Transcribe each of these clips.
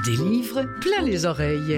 Des livres plein les oreilles.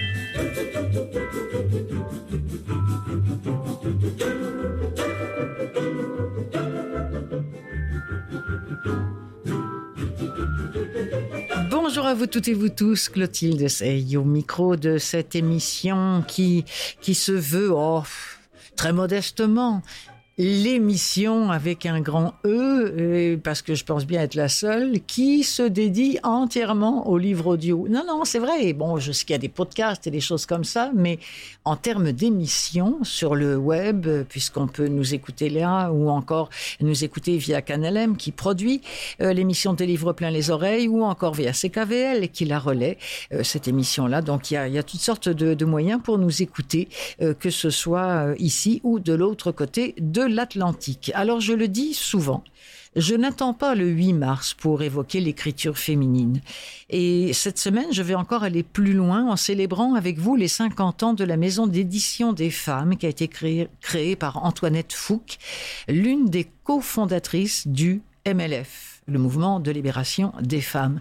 Bonjour à vous toutes et vous tous, Clotilde Sey au micro de cette émission qui se veut, très modestement, l'émission avec un grand E, parce que je pense bien être la seule, qui se dédie entièrement au livre audio. Non, c'est vrai. Bon, je sais qu'il y a des podcasts et des choses comme ça, mais en termes d'émissions sur le web, puisqu'on peut nous écouter là, ou encore nous écouter via CanalM qui produit l'émission des livres plein les oreilles, ou encore via CKVL qui la relaie, cette émission-là. Donc, il y a toutes sortes de moyens pour nous écouter, que ce soit ici ou de l'autre côté de l'Atlantique. Alors je le dis souvent, je n'attends pas le 8 mars pour évoquer l'écriture féminine. Et cette semaine, je vais encore aller plus loin en célébrant avec vous les 50 ans de la maison d'édition des femmes qui a été créée par Antoinette Fouque, l'une des cofondatrices du MLF, le mouvement de libération des femmes.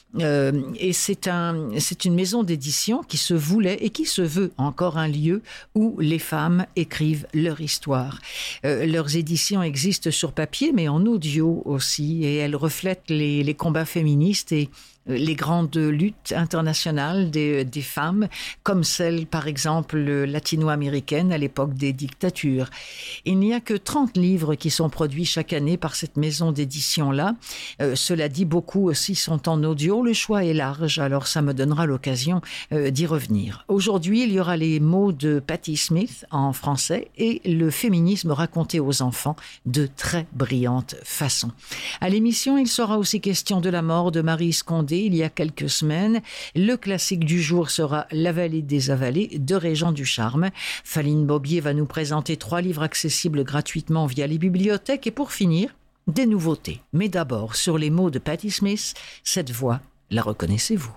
Et c'est une maison d'édition qui se voulait et qui se veut encore un lieu où les femmes écrivent leur histoire. Leurs éditions existent sur papier, mais en audio aussi, et elles reflètent les combats féministes et les grandes luttes internationales des femmes, comme celle, par exemple, latino-américaine à l'époque des dictatures. Il n'y a que 30 livres qui sont produits chaque année par cette maison d'édition-là. Cela dit, beaucoup aussi sont en audio. Le choix est large, alors ça me donnera l'occasion d'y revenir. Aujourd'hui, il y aura les mots de Patti Smith en français et le féminisme raconté aux enfants de très brillante façon. À l'émission, il sera aussi question de la mort de Marie Scondé il y a quelques semaines. Le classique du jour sera La vallée des avalées de Régent Ducharme. Faline Bobier va nous présenter 3 livres accessibles gratuitement via les bibliothèques. Et pour finir, des nouveautés. Mais d'abord, sur les mots de Patti Smith, cette voix, la reconnaissez-vous?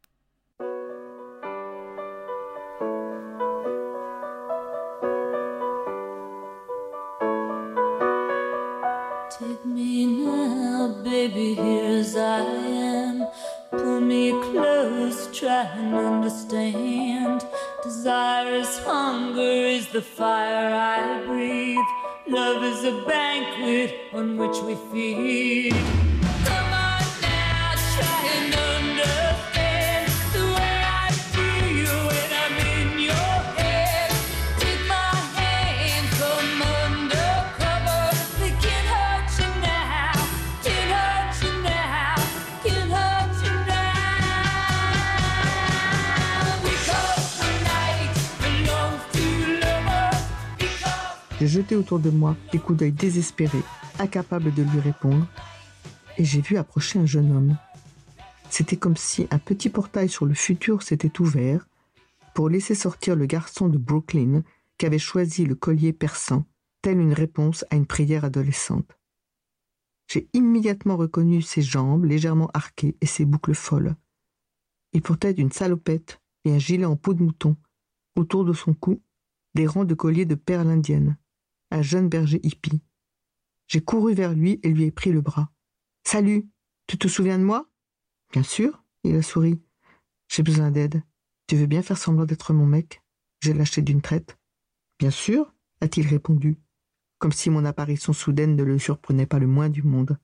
Take me now, baby, here as I am. Pull me close, try and understand. Desire is hunger, is the fire I breathe. Love is a banquet on which we feed. Come on now, try and understand the way I feel when I'm in your head. Take my hand from under cover. They can't hurt you now, can't hurt you now, can't hurt you now. Because the night belongs to lovers. J'ai jeté autour de moi des coups d'œil désespérés, incapables de lui répondre, et j'ai vu approcher un jeune homme. C'était comme si un petit portail sur le futur s'était ouvert pour laisser sortir le garçon de Brooklyn qui avait choisi le collier perçant, telle une réponse à une prière adolescente. J'ai immédiatement reconnu ses jambes légèrement arquées et ses boucles folles. Il portait une salopette et un gilet en peau de mouton. Autour de son cou, des rangs de colliers de perles indiennes. Un jeune berger hippie. J'ai couru vers lui et lui ai pris le bras. « Salut, tu te souviens de moi ?»« Bien sûr, » il a souri. « J'ai besoin d'aide. Tu veux bien faire semblant d'être mon mec ?» J'ai lâché d'une traite. « Bien sûr, » a-t-il répondu, comme si mon apparition soudaine ne le surprenait pas le moins du monde.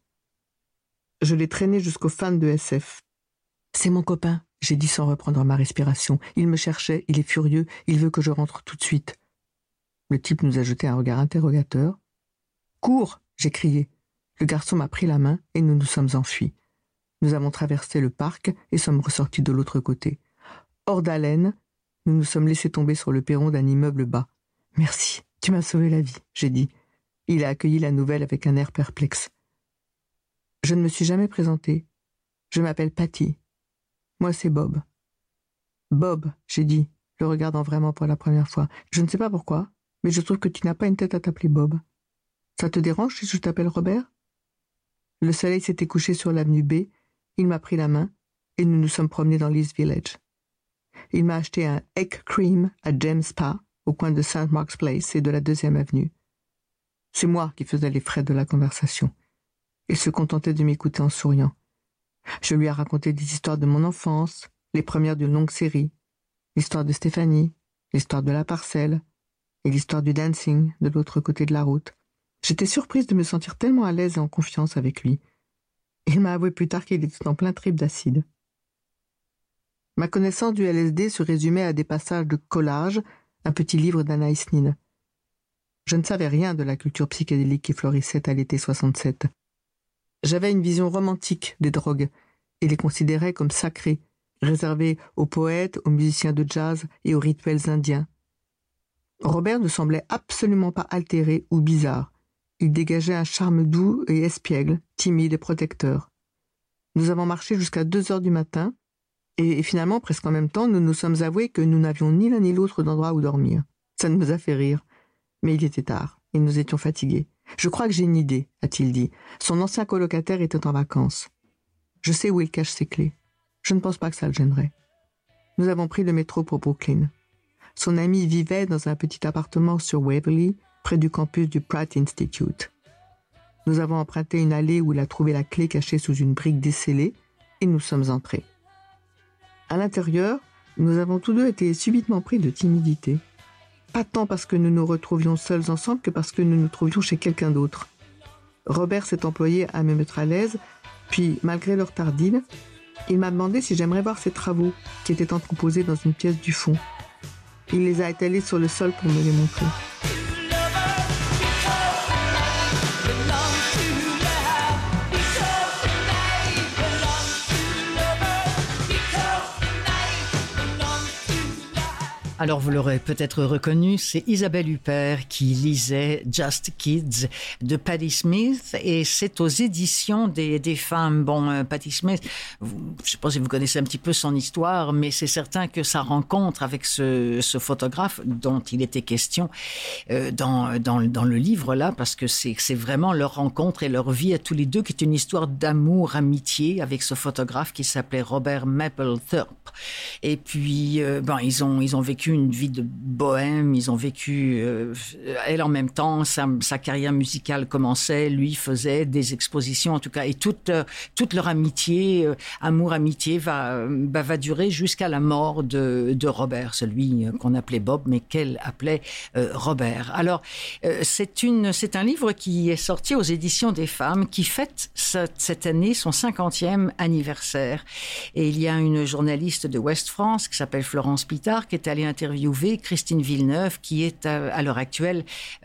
Je l'ai traîné jusqu'au fan de SF. « C'est mon copain, » j'ai dit sans reprendre ma respiration. Il me cherchait, il est furieux, il veut que je rentre tout de suite. Le type nous a jeté un regard interrogateur. « Cours !» j'ai crié. Le garçon m'a pris la main et nous nous sommes enfuis. Nous avons traversé le parc et sommes ressortis de l'autre côté. Hors d'haleine, nous nous sommes laissés tomber sur le perron d'un immeuble bas. « Merci, tu m'as sauvé la vie », j'ai dit. Il a accueilli la nouvelle avec un air perplexe. Je ne me suis jamais présenté. Je m'appelle Patti. Moi, c'est Bob. Bob, j'ai dit, le regardant vraiment pour la première fois. Je ne sais pas pourquoi, mais je trouve que tu n'as pas une tête à t'appeler Bob. Ça te dérange si je t'appelle Robert ? Le soleil s'était couché sur l'avenue B, il m'a pris la main et nous nous sommes promenés dans l'East Village. Il m'a acheté un egg cream à James Spa, au coin de St. Mark's Place et de la 2e avenue. C'est moi qui faisais les frais de la conversation. Il se contentait de m'écouter en souriant. Je lui ai raconté des histoires de mon enfance, les premières d'une longue série, l'histoire de Stéphanie, l'histoire de la parcelle et l'histoire du dancing de l'autre côté de la route. J'étais surprise de me sentir tellement à l'aise et en confiance avec lui. Il m'a avoué plus tard qu'il était en plein trip d'acide. Ma connaissance du LSD se résumait à des passages de Collage, un petit livre d'Anaïs Nin. Je ne savais rien de la culture psychédélique qui florissait à l'été 67. J'avais une vision romantique des drogues et les considérais comme sacrées, réservées aux poètes, aux musiciens de jazz et aux rituels indiens. Robert ne semblait absolument pas altéré ou bizarre. Il dégageait un charme doux et espiègle, timide et protecteur. Nous avons marché jusqu'à 2 heures du matin, et finalement, presque en même temps, nous nous sommes avoués que nous n'avions ni l'un ni l'autre d'endroit où dormir. Ça nous a fait rire. Mais il était tard, et nous étions fatigués. « Je crois que j'ai une idée », a-t-il dit. Son ancien colocataire était en vacances. Je sais où il cache ses clés. Je ne pense pas que ça le gênerait. Nous avons pris le métro pour Brooklyn. Son ami vivait dans un petit appartement sur Waverly, près du campus du Pratt Institute. Nous avons emprunté une allée où il a trouvé la clé cachée sous une brique descellée, et nous sommes entrés. À l'intérieur, nous avons tous deux été subitement pris de timidité. Pas tant parce que nous nous retrouvions seuls ensemble que parce que nous nous trouvions chez quelqu'un d'autre. Robert s'est employé à me mettre à l'aise, puis, malgré l'heure tardive, il m'a demandé si j'aimerais voir ses travaux, qui étaient entreposés dans une pièce du fond. Il les a étalés sur le sol pour me les montrer. Alors, vous l'aurez peut-être reconnu, c'est Isabelle Huppert qui lisait Just Kids de Patti Smith, et c'est aux éditions des femmes. Bon, Patti Smith, je ne sais pas si vous connaissez un petit peu son histoire, mais c'est certain que sa rencontre avec ce photographe dont il était question dans le livre là, parce que c'est vraiment leur rencontre et leur vie à tous les deux, qui est une histoire d'amour, amitié avec ce photographe qui s'appelait Robert Mapplethorpe. Et puis, ils ont vécu une vie de bohème, ils ont vécu, elle en même temps, sa carrière musicale commençait, lui faisait des expositions en tout cas, et toute leur amitié, amour-amitié va durer jusqu'à la mort de Robert, celui qu'on appelait Bob, mais qu'elle appelait Robert. Alors, c'est un livre qui est sorti aux éditions des femmes, qui fête cette année son 50e anniversaire. Et il y a une journaliste de Ouest France qui s'appelle Florence Pitard, qui est allée interviewer Christine Villeneuve, qui est à l'heure actuelle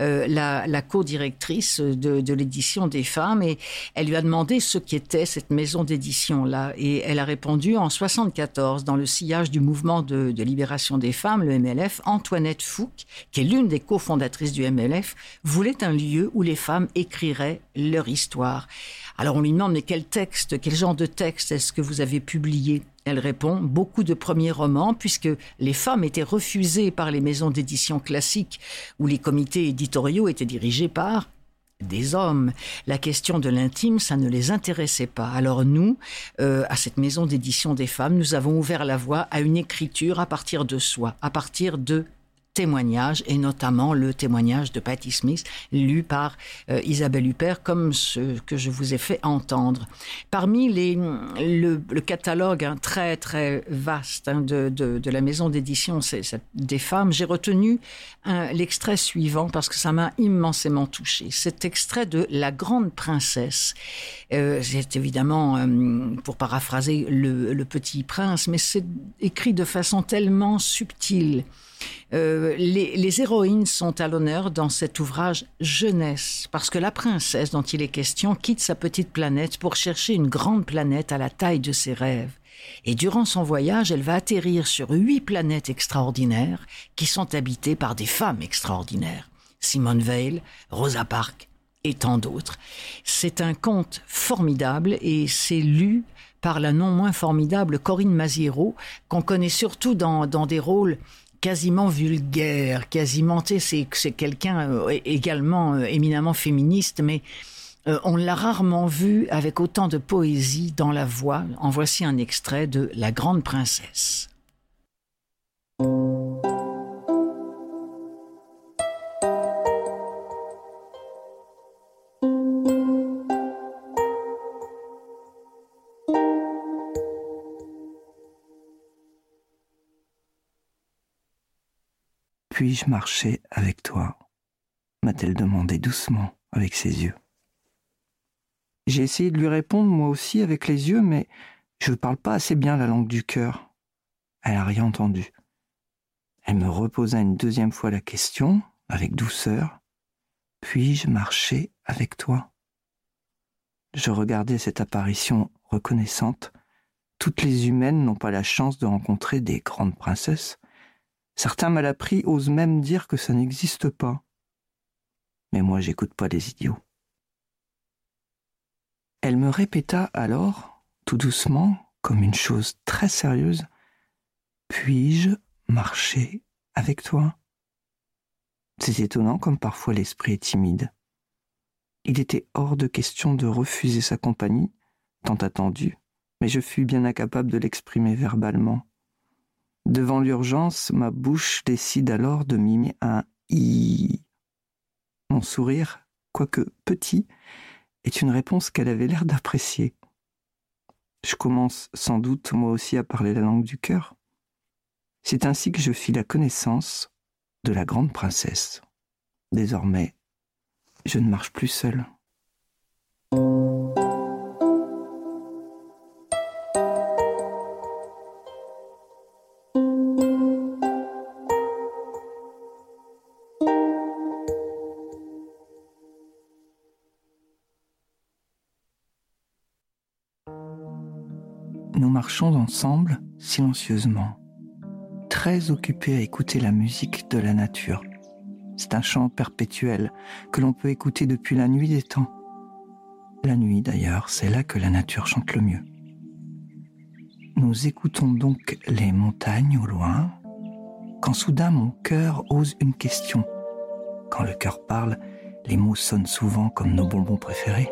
la co-directrice de l'édition des femmes, et elle lui a demandé ce qu'était cette maison d'édition-là, et elle a répondu: en 74, dans le sillage du mouvement de libération des femmes, le MLF, Antoinette Fouque, qui est l'une des cofondatrices du MLF, voulait un lieu où les femmes écriraient leur histoire. Alors on lui demande: mais quel genre de texte est-ce que vous avez publié? Elle répond: beaucoup de premiers romans, puisque les femmes étaient refusées par les maisons d'édition classiques, où les comités éditoriaux étaient dirigés par des hommes. La question de l'intime, ça ne les intéressait pas. Alors nous, à cette maison d'édition des femmes, nous avons ouvert la voie à une écriture à partir de soi, à partir de témoignages, et notamment le témoignage de Patti Smith, lu par Isabelle Huppert, comme ce que je vous ai fait entendre. Parmi le catalogue très très vaste de la maison d'édition des femmes, j'ai retenu l'extrait suivant parce que ça m'a immensément touchée. Cet extrait de La Grande Princesse. C'est évidemment, pour paraphraser le Petit Prince, mais c'est écrit de façon tellement subtile. Les héroïnes sont à l'honneur dans cet ouvrage jeunesse, parce que la princesse dont il est question quitte sa petite planète pour chercher une grande planète à la taille de ses rêves. Et durant son voyage, elle va atterrir sur 8 planètes extraordinaires qui sont habitées par des femmes extraordinaires. Simone Weil, Rosa Parks et tant d'autres. C'est un conte formidable et c'est lu par la non moins formidable Corinne Maziero, qu'on connaît surtout dans des rôles quasiment vulgaire, quasiment, tu sais, c'est quelqu'un également éminemment féministe, mais on l'a rarement vu avec autant de poésie dans la voix. En voici un extrait de La Grande Princesse. Puis-je marcher avec toi ? M'a-t-elle demandé doucement avec ses yeux. J'ai essayé de lui répondre moi aussi avec les yeux, mais je ne parle pas assez bien la langue du cœur. Elle n'a rien entendu. Elle me reposa une deuxième fois la question, avec douceur. Puis-je marcher avec toi ? Je regardais cette apparition reconnaissante. Toutes les humaines n'ont pas la chance de rencontrer des grandes princesses. Certains mal appris osent même dire que ça n'existe pas. Mais moi, j'écoute pas les idiots. Elle me répéta alors, tout doucement, comme une chose très sérieuse, « Puis-je marcher avec toi ?» C'est étonnant comme parfois l'esprit est timide. Il était hors de question de refuser sa compagnie, tant attendue, mais je fus bien incapable de l'exprimer verbalement. Devant l'urgence, ma bouche décide alors de mimer un « i ». Mon sourire, quoique petit, est une réponse qu'elle avait l'air d'apprécier. Je commence sans doute moi aussi à parler la langue du cœur. C'est ainsi que je fis la connaissance de la grande princesse. Désormais, je ne marche plus seul. Nous marchons ensemble, silencieusement, très occupés à écouter la musique de la nature. C'est un chant perpétuel que l'on peut écouter depuis la nuit des temps. La nuit, d'ailleurs, c'est là que la nature chante le mieux. Nous écoutons donc les montagnes au loin, quand soudain mon cœur ose une question. Quand le cœur parle, les mots sonnent souvent comme nos bonbons préférés.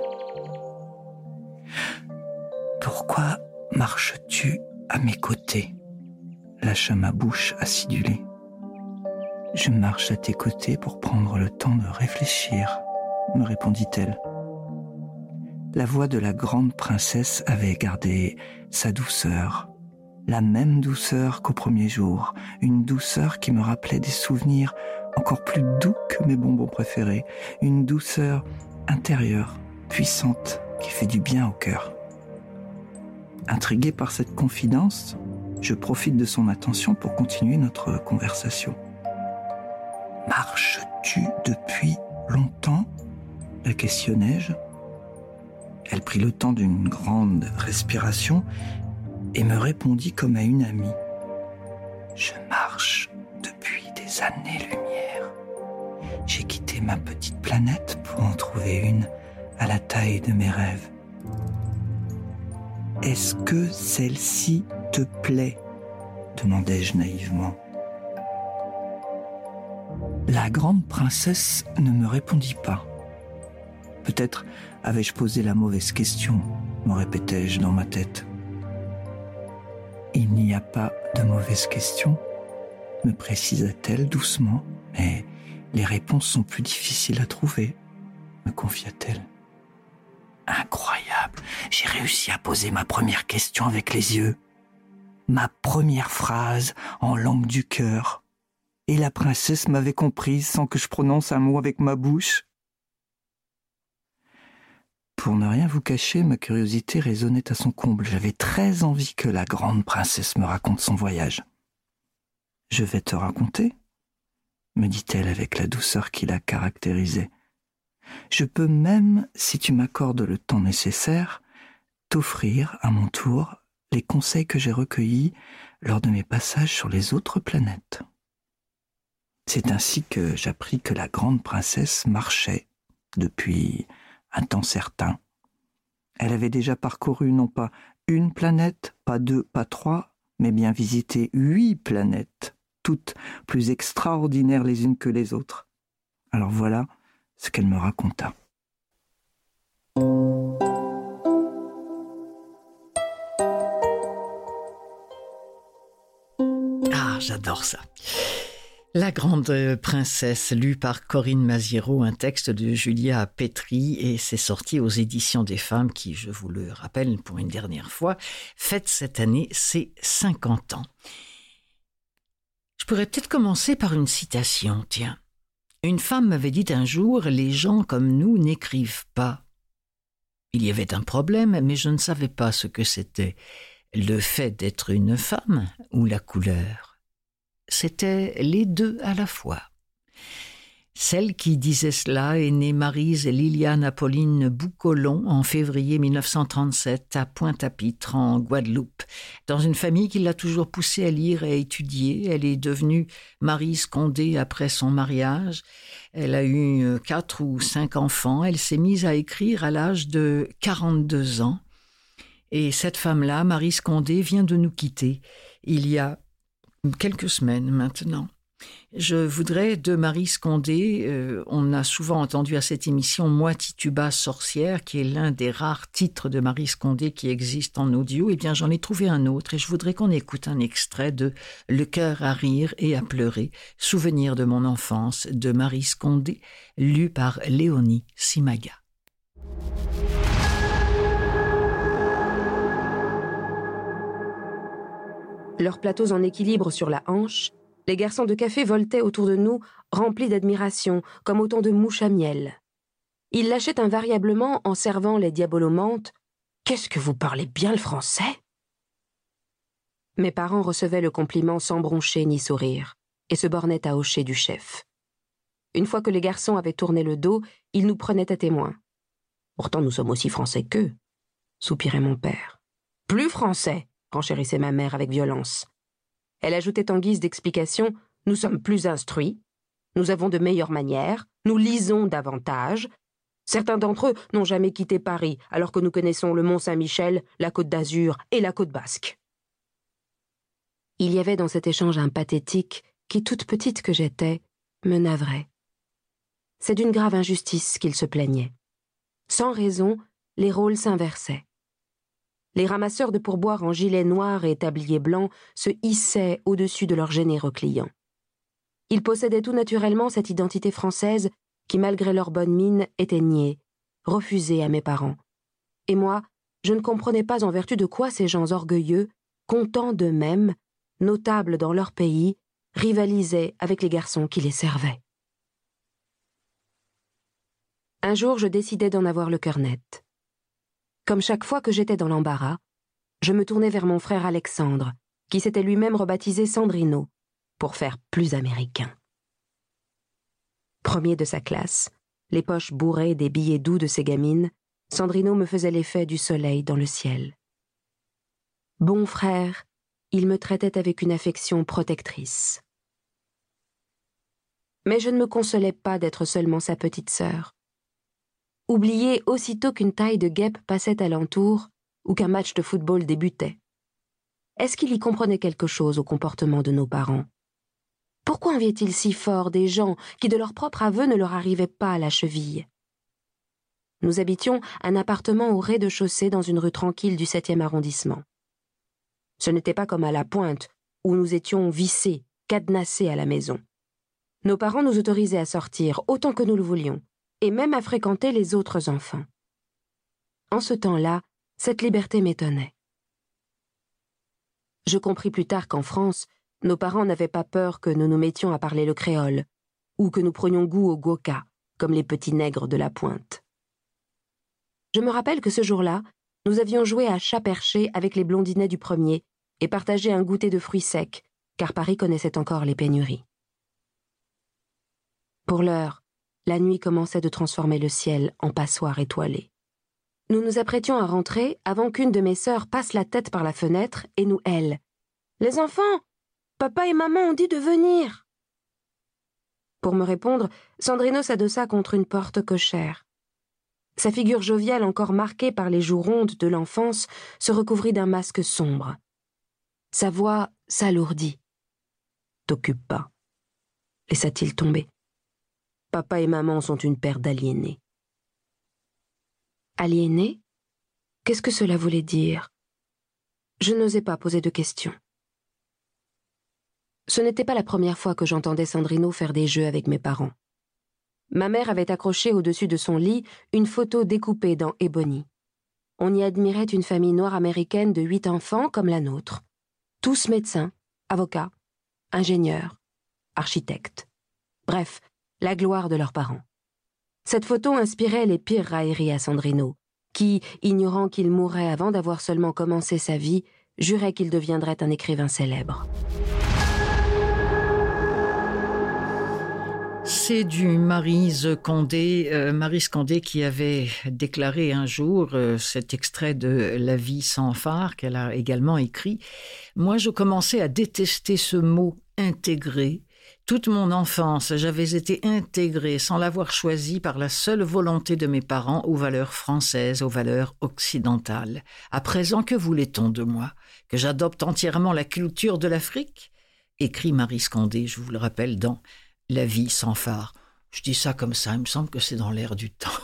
Pourquoi marches-tu à mes côtés ? Lâcha ma bouche acidulée. Je marche à tes côtés pour prendre le temps de réfléchir, me répondit-elle. La voix de la grande princesse avait gardé sa douceur, la même douceur qu'au premier jour, une douceur qui me rappelait des souvenirs encore plus doux que mes bonbons préférés, une douceur intérieure, puissante, qui fait du bien au cœur. Intrigué par cette confidence, je profite de son attention pour continuer notre conversation. « Marches-tu depuis longtemps ?» la questionnai-je. Elle prit le temps d'une grande respiration et me répondit comme à une amie. « Je marche depuis des années-lumière. J'ai quitté ma petite planète pour en trouver une à la taille de mes rêves. Est-ce que celle-ci te plaît ? Demandai-je naïvement. La grande princesse ne me répondit pas. Peut-être avais-je posé la mauvaise question, me répétais-je dans ma tête. Il n'y a pas de mauvaise question, me précisa-t-elle doucement, mais les réponses sont plus difficiles à trouver, me confia-t-elle. Incroyable, j'ai réussi à poser ma première question avec les yeux. Ma première phrase en langue du cœur. Et la princesse m'avait comprise sans que je prononce un mot avec ma bouche. Pour ne rien vous cacher, ma curiosité résonnait à son comble. J'avais très envie que la grande princesse me raconte son voyage. « Je vais te raconter », me dit-elle avec la douceur qui la caractérisait. « Je peux même, si tu m'accordes le temps nécessaire, t'offrir à mon tour les conseils que j'ai recueillis lors de mes passages sur les autres planètes. » C'est ainsi que j'appris que la grande princesse marchait depuis un temps certain. Elle avait déjà parcouru non pas une planète, pas deux, pas trois, mais bien visité 8 planètes, toutes plus extraordinaires les unes que les autres. Alors voilà ce qu'elle me raconta. Ah, j'adore ça. La grande princesse, lu par Corinne Maziero, un texte de Julia Petri, et c'est sorti aux éditions des Femmes qui, je vous le rappelle pour une dernière fois, fête cette année ses 50 ans. Je pourrais peut-être commencer par une citation, tiens. Une femme m'avait dit un jour « Les gens comme nous n'écrivent pas ». Il y avait un problème, mais je ne savais pas ce que c'était. Le fait d'être une femme ou la couleur. C'était les deux à la fois. Celle qui disait cela est née Maryse Liliane Apolline Boucolon en février 1937 à Pointe-à-Pitre, en Guadeloupe. Dans une famille qui l'a toujours poussée à lire et à étudier, elle est devenue Maryse Condé après son mariage. Elle a eu 4 ou 5 enfants. Elle s'est mise à écrire à l'âge de 42 ans. Et cette femme-là, Maryse Condé, vient de nous quitter il y a quelques semaines maintenant. Je voudrais de Maryse Condé, on a souvent entendu à cette émission Moi Tituba sorcière, qui est l'un des rares titres de Maryse Condé qui existent en audio. Eh bien, j'en ai trouvé un autre et je voudrais qu'on écoute un extrait de Le cœur à rire et à pleurer, souvenir de mon enfance de Maryse Condé, lu par Léonie Simaga. Leurs plateaux en équilibre sur la hanche, les garçons de café voletaient autour de nous, remplis d'admiration, comme autant de mouches à miel. Ils lâchaient invariablement en servant les diabolomantes « Qu'est-ce que vous parlez bien le français ?» Mes parents recevaient le compliment sans broncher ni sourire, et se bornaient à hocher du chef. Une fois que les garçons avaient tourné le dos, ils nous prenaient à témoin. « Pourtant, nous sommes aussi français qu'eux », soupirait mon père. « Plus français !» renchérissait ma mère avec violence. Elle ajoutait en guise d'explication « Nous sommes plus instruits, nous avons de meilleures manières, nous lisons davantage. Certains d'entre eux n'ont jamais quitté Paris, alors que nous connaissons le Mont-Saint-Michel, la Côte d'Azur et la Côte Basque. » Il y avait dans cet échange un pathétique qui, toute petite que j'étais, me navrait. C'est d'une grave injustice qu'il se plaignait. Sans raison, les rôles s'inversaient. Les ramasseurs de pourboire en gilet noir et tablier blanc se hissaient au-dessus de leurs généreux clients. Ils possédaient tout naturellement cette identité française qui, malgré leur bonne mine, était niée, refusée à mes parents. Et moi, je ne comprenais pas en vertu de quoi ces gens orgueilleux, contents d'eux-mêmes, notables dans leur pays, rivalisaient avec les garçons qui les servaient. Un jour, je décidai d'en avoir le cœur net. Comme chaque fois que j'étais dans l'embarras, je me tournais vers mon frère Alexandre, qui s'était lui-même rebaptisé Sandrino, pour faire plus américain. Premier de sa classe, les poches bourrées des billets doux de ses gamines, Sandrino me faisait l'effet du soleil dans le ciel. Bon frère, il me traitait avec une affection protectrice. Mais je ne me consolais pas d'être seulement sa petite sœur. Oublier aussitôt qu'une taille de guêpe passait alentour ou qu'un match de football débutait. Est-ce qu'il y comprenait quelque chose au comportement de nos parents? Pourquoi enviait-il si fort des gens qui, de leur propre aveu, ne leur arrivaient pas à la cheville? Nous habitions un appartement au rez-de-chaussée dans une rue tranquille du 7e arrondissement. Ce n'était pas comme à La Pointe, où nous étions vissés, cadenassés à la maison. Nos parents nous autorisaient à sortir autant que nous le voulions, et même à fréquenter les autres enfants. En ce temps-là, cette liberté m'étonnait. Je compris plus tard qu'en France, nos parents n'avaient pas peur que nous nous mettions à parler le créole, ou que nous prenions goût au goka, comme les petits nègres de La Pointe. Je me rappelle que ce jour-là, nous avions joué à chat perché avec les blondinets du premier et partagé un goûter de fruits secs, car Paris connaissait encore les pénuries. Pour l'heure, la nuit commençait de transformer le ciel en passoire étoilée. Nous nous apprêtions à rentrer avant qu'une de mes sœurs passe la tête par la fenêtre et nous hèle. « Les enfants, papa et maman ont dit de venir !» Pour me répondre, Sandrino s'adossa contre une porte cochère. Sa figure joviale, encore marquée par les joues rondes de l'enfance, se recouvrit d'un masque sombre. Sa voix s'alourdit. « T'occupe pas. » Laissa-t-il tomber. Papa et maman sont une paire d'aliénés. Aliénés? Qu'est-ce que cela voulait dire? Je n'osais pas poser de questions. Ce n'était pas la première fois que j'entendais Sandrino faire des jeux avec mes parents. Ma mère avait accroché au-dessus de son lit une photo découpée dans Ebony. On y admirait une famille noire américaine de 8 enfants comme la nôtre. Tous médecins, avocats, ingénieurs, architectes. Bref, la gloire de leurs parents. Cette photo inspirait les pires railleries à Sandrino, qui, ignorant qu'il mourrait avant d'avoir seulement commencé sa vie, jurait qu'il deviendrait un écrivain célèbre. C'est du Maryse Condé qui avait déclaré un jour cet extrait de La vie sans phare qu'elle a également écrit. Moi, je commençais à détester ce mot « intégrer ». Toute mon enfance, j'avais été intégrée sans l'avoir choisi par la seule volonté de mes parents aux valeurs françaises, aux valeurs occidentales. À présent, que voulait-on de moi? Que j'adopte entièrement la culture de l'Afrique? Écrit Maryse Condé, je vous le rappelle, dans La vie sans phare. Je dis ça comme ça, il me semble que c'est dans l'air du temps.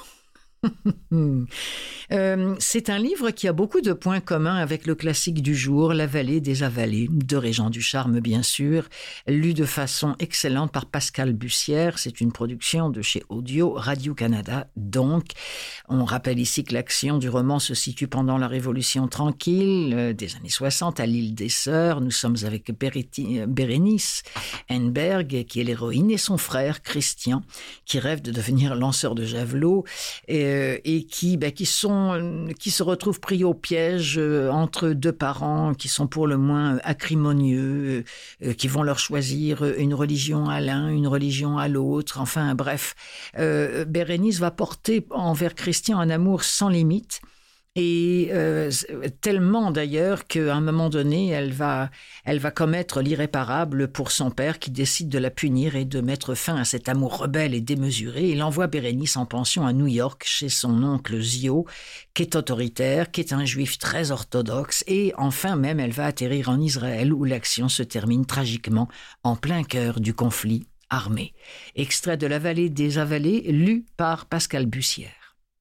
C'est un livre qui a beaucoup de points communs avec le classique du jour, La vallée des avalés, de Régent Ducharme bien sûr, lu de façon excellente par Pascal Bussière. C'est une production de chez Audio Radio-Canada. Donc, on rappelle ici que l'action du roman se situe pendant la Révolution tranquille des années 60 à l'île des Sœurs. Nous sommes avec Bérénice Henneberg, qui est l'héroïne, et son frère Christian, qui rêve de devenir lanceur de javelot et qui se retrouvent pris au piège entre deux parents qui sont pour le moins acrimonieux, qui vont leur choisir une religion à l'un, une religion à l'autre. Enfin, bref, Bérénice va porter envers Christian un amour sans limite. Et tellement d'ailleurs qu'à un moment donné, elle va commettre l'irréparable pour son père qui décide de la punir et de mettre fin à cet amour rebelle et démesuré. Il envoie Bérénice en pension à New York chez son oncle Zio, qui est autoritaire, qui est un juif très orthodoxe. Et enfin même, elle va atterrir en Israël où l'action se termine tragiquement en plein cœur du conflit armé. Extrait de La vallée des avalés, lu par Pascal Bussière.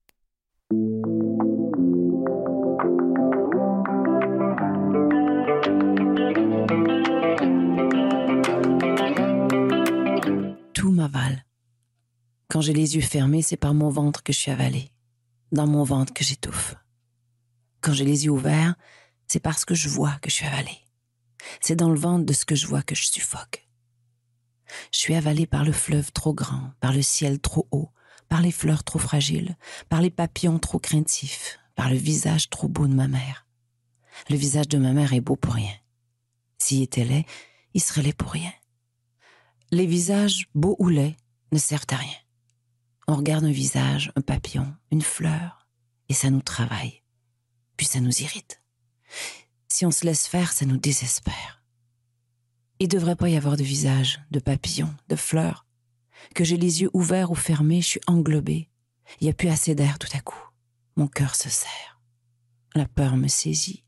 Tout m'avale. Quand j'ai les yeux fermés, c'est par mon ventre que je suis avalée. Dans mon ventre que j'étouffe. Quand j'ai les yeux ouverts, c'est parce que je vois que je suis avalée. C'est dans le ventre de ce que je vois que je suffoque. Je suis avalée par le fleuve trop grand, par le ciel trop haut, par les fleurs trop fragiles, par les papillons trop craintifs, par le visage trop beau de ma mère. Le visage de ma mère est beau pour rien. S'il était laid, il serait laid pour rien. Les visages, beaux ou laids, ne servent à rien. On regarde un visage, un papillon, une fleur, et ça nous travaille, puis ça nous irrite. Si on se laisse faire, ça nous désespère. Il ne devrait pas y avoir de visage, de papillon, de fleurs. Que j'ai les yeux ouverts ou fermés, je suis englobée. Il n'y a plus assez d'air tout à coup. Mon cœur se serre. La peur me saisit.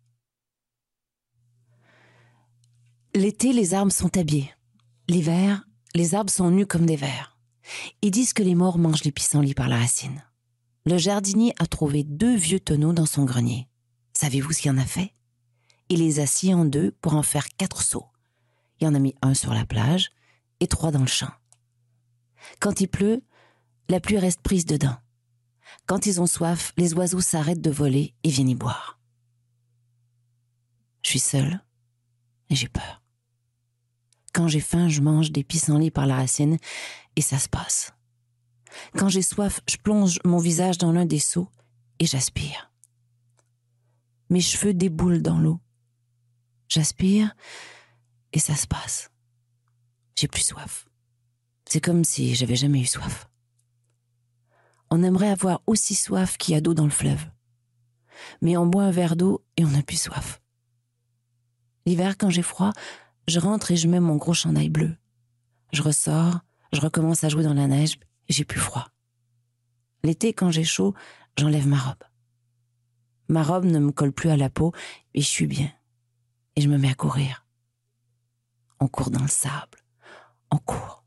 L'été, les arbres sont habillés. L'hiver, les arbres sont nus comme des vers. Ils disent que les morts mangent les pissenlits par la racine. Le jardinier a trouvé 2 vieux tonneaux dans son grenier. Savez-vous ce qu'il en a fait? Il les a sciés en 2 pour en faire 4 seaux. Il en a mis 1 sur la plage et 3 dans le champ. Quand il pleut, la pluie reste prise dedans. Quand ils ont soif, les oiseaux s'arrêtent de voler et viennent y boire. Je suis seule et j'ai peur. Quand j'ai faim, je mange des pissenlits par la racine et ça se passe. Quand j'ai soif, je plonge mon visage dans l'un des seaux et j'aspire. Mes cheveux déboulent dans l'eau. J'aspire et ça se passe. J'ai plus soif. C'est comme si j'avais jamais eu soif. On aimerait avoir aussi soif qu'il y a d'eau dans le fleuve. Mais on boit un verre d'eau et on n'a plus soif. L'hiver, quand j'ai froid, je rentre et je mets mon gros chandail bleu. Je ressors, je recommence à jouer dans la neige et j'ai plus froid. L'été, quand j'ai chaud, j'enlève ma robe. Ma robe ne me colle plus à la peau et je suis bien. Et je me mets à courir. On court dans le sable. On court.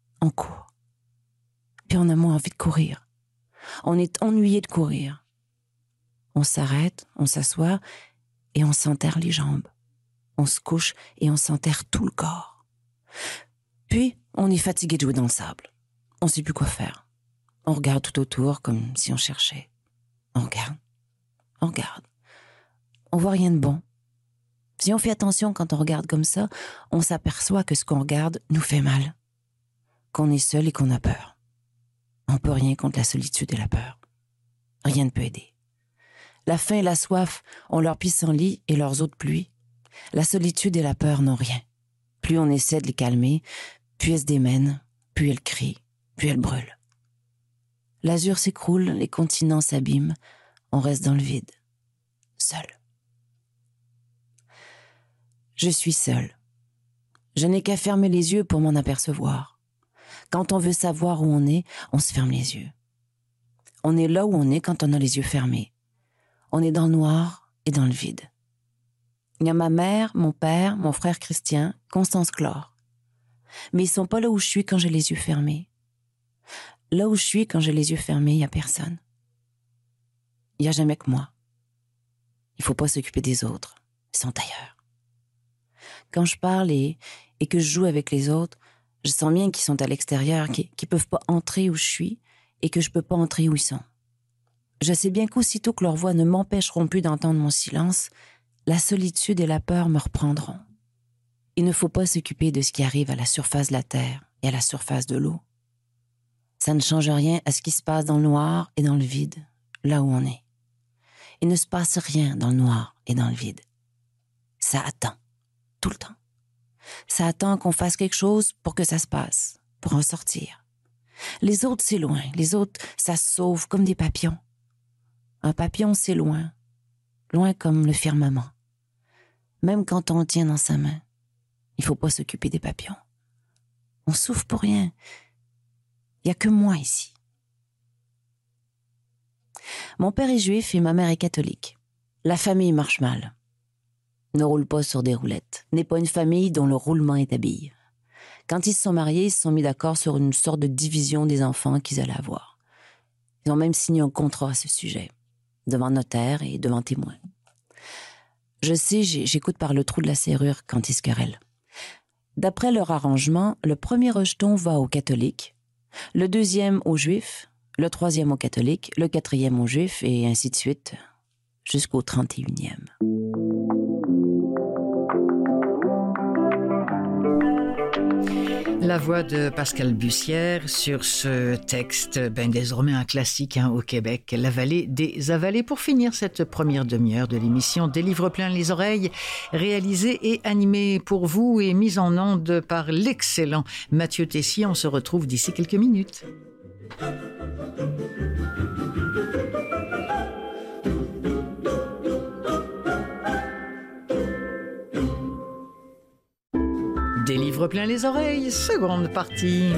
Puis on a moins envie de courir. On est ennuyé de courir. On s'arrête, on s'assoit et on s'enterre les jambes. On se couche et on s'enterre tout le corps. Puis, on est fatigué de jouer dans le sable. On ne sait plus quoi faire. On regarde tout autour comme si on cherchait. On regarde. On voit rien de bon. Si on fait attention quand on regarde comme ça, on s'aperçoit que ce qu'on regarde nous fait mal. Qu'on est seul et qu'on a peur. On peut rien contre la solitude et la peur. Rien ne peut aider. La faim et la soif ont leur pissenlit et leurs eaux de pluie. La solitude et la peur n'ont rien. Plus on essaie de les calmer, plus elles se démènent, plus elles crient, plus elles brûlent. L'azur s'écroule, les continents s'abîment, on reste dans le vide, seul. Je suis seule. Je n'ai qu'à fermer les yeux pour m'en apercevoir. Quand on veut savoir où on se ferme les yeux. On est là où on est quand on a les yeux fermés. On est dans le noir et dans le vide. Il y a ma mère, mon père, mon frère Christian, Constance Clore. Mais ils sont pas là où je suis quand j'ai les yeux fermés. Là où je suis quand j'ai les yeux fermés, il n'y a personne. Il n'y a jamais que moi. Il faut pas s'occuper des autres. Ils sont ailleurs. Quand je parle et que je joue avec les autres, je sens bien qu'ils sont à l'extérieur, qu'ils peuvent pas entrer où je suis et que je peux pas entrer où ils sont. Je sais bien qu'aussitôt que leurs voix ne m'empêcheront plus d'entendre mon silence, la solitude et la peur me reprendront. Il ne faut pas s'occuper de ce qui arrive à la surface de la terre et à la surface de l'eau. Ça ne change rien à ce qui se passe dans le noir et dans le vide, là où on est. Il ne se passe rien dans le noir et dans le vide. Ça attend, tout le temps. Ça attend qu'on fasse quelque chose pour que ça se passe, pour en sortir. Les autres, c'est loin. Les autres, ça se sauve comme des papillons. Un papillon, c'est loin. Loin comme le firmament. Même quand on le tient dans sa main, il ne faut pas s'occuper des papillons. On souffre pour rien. Il n'y a que moi ici. Mon père est juif et ma mère est catholique. La famille marche mal. Ne roule pas sur des roulettes. N'est pas une famille dont le roulement est habile. Quand ils se sont mariés, ils se sont mis d'accord sur une sorte de division des enfants qu'ils allaient avoir. Ils ont même signé un contrat à ce sujet, devant notaire et devant témoin. Je sais, j'écoute par le trou de la serrure quand ils se querellent. D'après leur arrangement, le premier rejeton va aux catholiques, le deuxième aux juifs, le troisième aux catholiques, le quatrième aux juifs, et ainsi de suite, jusqu'au 31e. La voix de Pascal Bussière sur ce texte, désormais un classique au Québec, La vallée des avalés. Pour finir cette première demi-heure de l'émission Des livres plein les oreilles, réalisée et animée pour vous et mise en onde par l'excellent Mathieu Tessier. On se retrouve d'ici quelques minutes. Des livres plein les oreilles, seconde partie.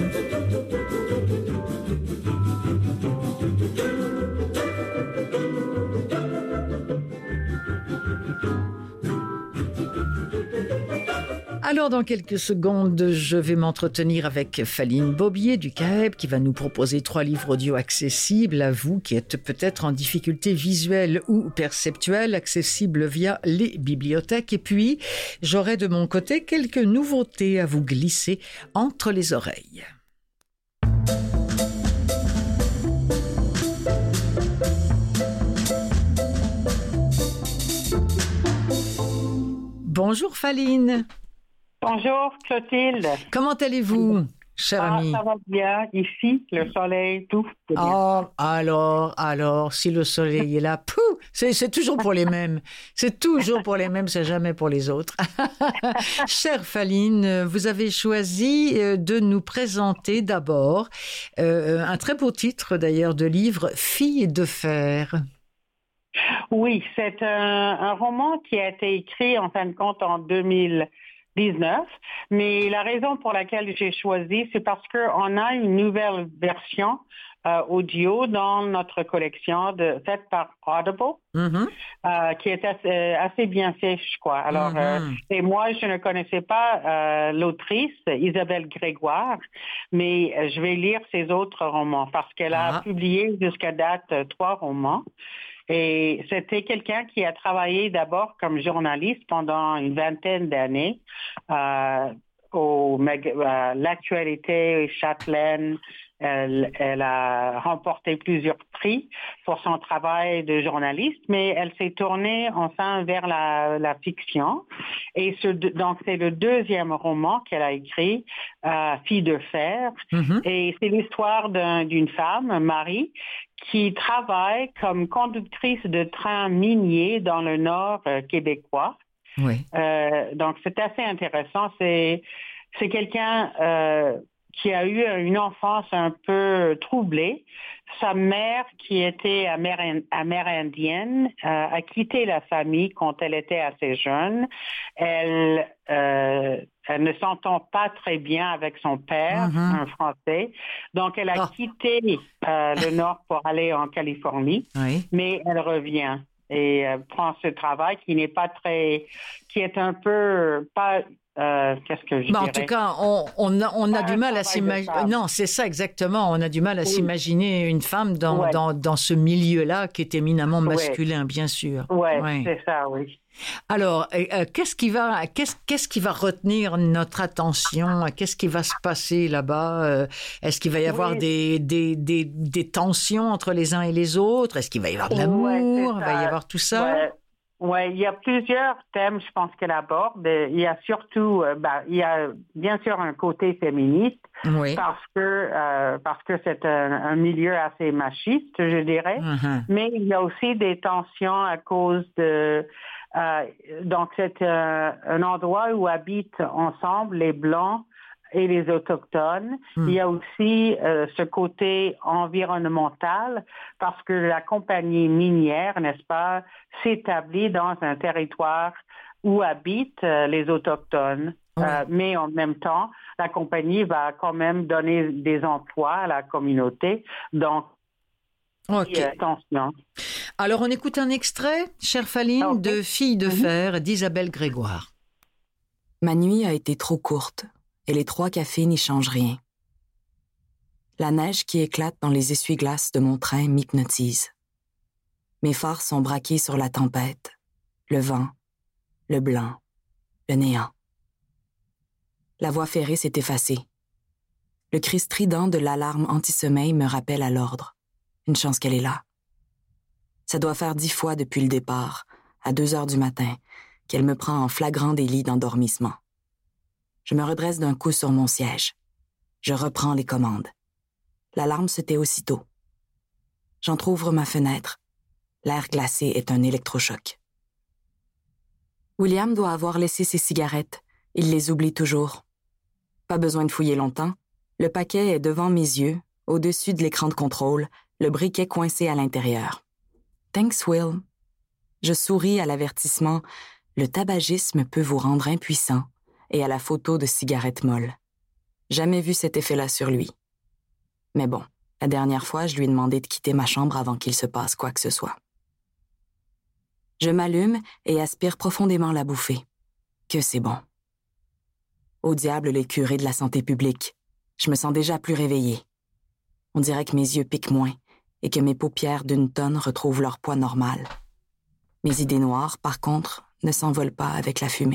Alors, dans quelques secondes, je vais m'entretenir avec Faline Bobier du CAEB qui va nous proposer 3 livres audio accessibles à vous qui êtes peut-être en difficulté visuelle ou perceptuelle, accessibles via les bibliothèques. Et puis, j'aurai de mon côté quelques nouveautés à vous glisser entre les oreilles. Bonjour Faline. Bonjour Clotilde. Comment allez-vous, chère amie? Ça va bien ici, le soleil, tout. Oh, alors, si le soleil est là, c'est toujours pour les mêmes. C'est toujours pour les mêmes, c'est jamais pour les autres. Chère Faline, vous avez choisi de nous présenter d'abord un très beau titre d'ailleurs de livre, Fille de fer. Oui, c'est un roman qui a été écrit en fin de compte en 2019, mais la raison pour laquelle j'ai choisi, c'est parce qu'on a une nouvelle version audio dans notre collection faite par Audible, qui est assez bien fait, je crois. Alors, et moi, je ne connaissais pas l'autrice, Isabelle Grégoire, mais je vais lire ses autres romans parce qu'elle a publié jusqu'à date 3 romans. Et c'était quelqu'un qui a travaillé d'abord comme journaliste pendant une vingtaine d'années l'Actualité, Châtelaine Elle a remporté plusieurs prix pour son travail de journaliste, mais elle s'est tournée enfin vers la fiction. Et donc, c'est le deuxième roman qu'elle a écrit, Fille de fer. Et c'est l'histoire d'une femme, Marie, qui travaille comme conductrice de train minier dans le nord québécois. Oui. Donc, c'est assez intéressant. C'est quelqu'un qui a eu une enfance un peu troublée. Sa mère, qui était amérindienne, a quitté la famille quand elle était assez jeune. Elle ne s'entend pas très bien avec son père, un Français. Donc, elle a quitté le Nord pour aller en Californie, mais elle revient et prend ce travail qui est un peu pas. Qu'est-ce que je dirais? En tout cas, on a du mal à s'imaginer. Non, c'est ça exactement. On a du mal à s'imaginer une femme dans ce milieu-là qui est éminemment masculin, bien sûr. Oui, c'est ça, oui. Alors, qu'est-ce qui va retenir notre attention? Qu'est-ce qui va se passer là-bas? Est-ce qu'il va y avoir des tensions entre les uns et les autres? Est-ce qu'il va y avoir de l'amour? Il va y avoir tout ça? Oui, il y a plusieurs thèmes, je pense, qu'elle aborde. Il y a surtout, il y a bien sûr un côté féministe, parce que c'est un milieu assez machiste, je dirais. Mais il y a aussi des tensions à cause de... donc, c'est un endroit où habitent ensemble les Blancs et les Autochtones. Il y a aussi ce côté environnemental, parce que la compagnie minière, n'est-ce pas, s'établit dans un territoire où habitent les Autochtones. Mais en même temps, la compagnie va quand même donner des emplois à la communauté. Donc, attention. Alors, on écoute un extrait, chère Faline, de Fille de fer d'Isabelle Grégoire. Ma nuit a été trop courte. Et les 3 cafés n'y changent rien. La neige qui éclate dans les essuie-glaces de mon train m'hypnotise. Mes phares sont braqués sur la tempête, le vent, le blanc, le néant. La voie ferrée s'est effacée. Le cri strident de l'alarme anti-sommeil me rappelle à l'ordre. Une chance qu'elle est là. Ça doit faire 10 fois depuis le départ, à 2 heures du matin, qu'elle me prend en flagrant délit d'endormissement. Je me redresse d'un coup sur mon siège. Je reprends les commandes. L'alarme se tait aussitôt. J'entr'ouvre ma fenêtre. L'air glacé est un électrochoc. William doit avoir laissé ses cigarettes. Il les oublie toujours. Pas besoin de fouiller longtemps. Le paquet est devant mes yeux, au-dessus de l'écran de contrôle, le briquet coincé à l'intérieur. Thanks, Will. Je souris à l'avertissement. Le tabagisme peut vous rendre impuissant. Et à la photo de cigarette molle. Jamais vu cet effet-là sur lui. Mais bon, la dernière fois, je lui ai demandé de quitter ma chambre avant qu'il se passe quoi que ce soit. Je m'allume et aspire profondément la bouffée. Que c'est bon. Au diable les curés de la santé publique. Je me sens déjà plus réveillée. On dirait que mes yeux piquent moins et que mes paupières d'une tonne retrouvent leur poids normal. Mes idées noires, par contre, ne s'envolent pas avec la fumée.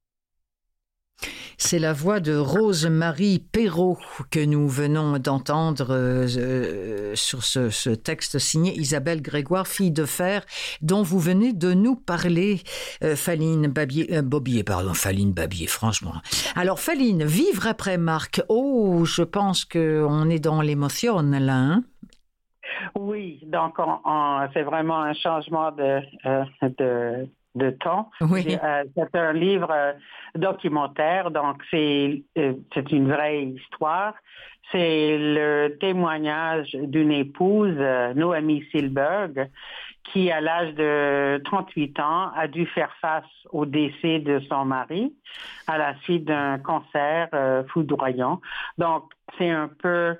C'est la voix de Rose-Marie Perrault que nous venons d'entendre sur ce texte signé Isabelle Grégoire, Fille de fer, dont vous venez de nous parler, Faline Babier, franchement. Alors, Faline, vivre après Marc. Oh, je pense qu'on est dans l'émotion, là, hein? Oui, donc c'est vraiment un changement de temps. Oui. C'est un livre documentaire, donc c'est une vraie histoire. C'est le témoignage d'une épouse, Noémie Silberg, qui, à l'âge de 38 ans, a dû faire face au décès de son mari à la suite d'un cancer foudroyant. Donc, c'est un peu...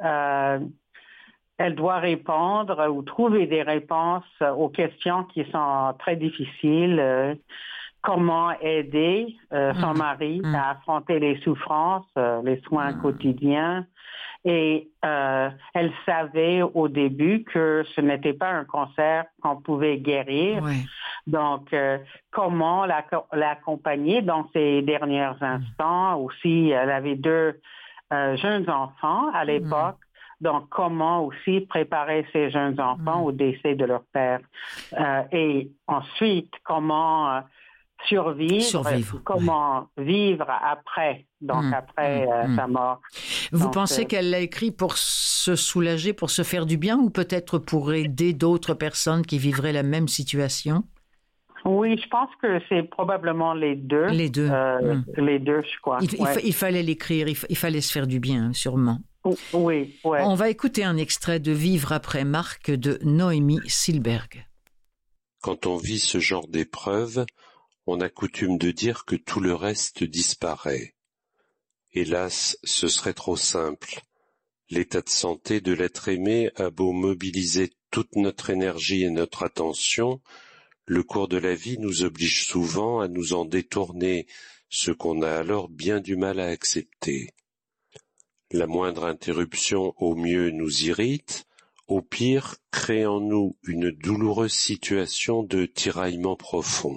elle doit répondre ou trouver des réponses aux questions qui sont très difficiles. Comment aider son mari à affronter les souffrances, les soins quotidiens. Et elle savait au début que ce n'était pas un cancer qu'on pouvait guérir. Ouais. Donc, comment l'accompagner dans ses derniers instants. Aussi, elle avait 2 jeunes enfants à l'époque. Donc, comment aussi préparer ces jeunes enfants au décès de leur père. Et ensuite, comment survivre, comment vivre après, donc après sa mort. Vous pensez qu'elle l'a écrit pour se soulager, pour se faire du bien, ou peut-être pour aider d'autres personnes qui vivraient la même situation? Oui, je pense que c'est probablement les deux. Les deux. Les deux, je crois. Il fallait l'écrire, il fallait se faire du bien, sûrement. Oui, ouais. On va écouter un extrait de Vivre après Marc de Noémie Silberg. Quand on vit ce genre d'épreuve, on a coutume de dire que tout le reste disparaît. Hélas, ce serait trop simple. L'état de santé de l'être aimé a beau mobiliser toute notre énergie et notre attention, le cours de la vie nous oblige souvent à nous en détourner, ce qu'on a alors bien du mal à accepter. La moindre interruption au mieux nous irrite, au pire crée en nous une douloureuse situation de tiraillement profond.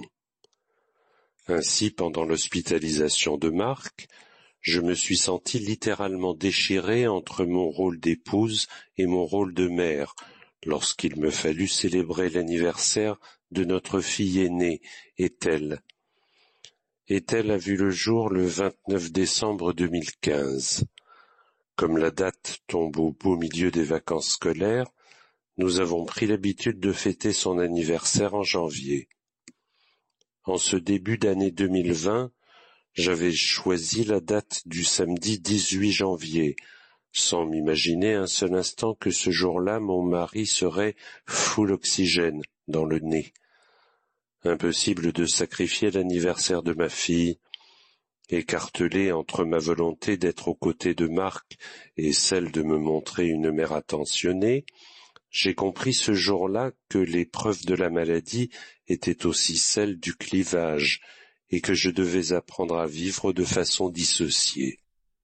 Ainsi, pendant l'hospitalisation de Marc, je me suis senti littéralement déchiré entre mon rôle d'épouse et mon rôle de mère, lorsqu'il me fallut célébrer l'anniversaire de notre fille aînée, Ethel. Ethel a vu le jour le 29 décembre 2015. Comme la date tombe au beau milieu des vacances scolaires, nous avons pris l'habitude de fêter son anniversaire en janvier. En ce début d'année 2020, j'avais choisi la date du samedi 18 janvier, sans m'imaginer un seul instant que ce jour-là mon mari serait full oxygène dans le nez. Impossible de sacrifier l'anniversaire de ma fille. Écartelé entre ma volonté d'être aux côtés de Marc et celle de me montrer une mère attentionnée, j'ai compris ce jour-là que l'épreuve de la maladie était aussi celle du clivage et que je devais apprendre à vivre de façon dissociée.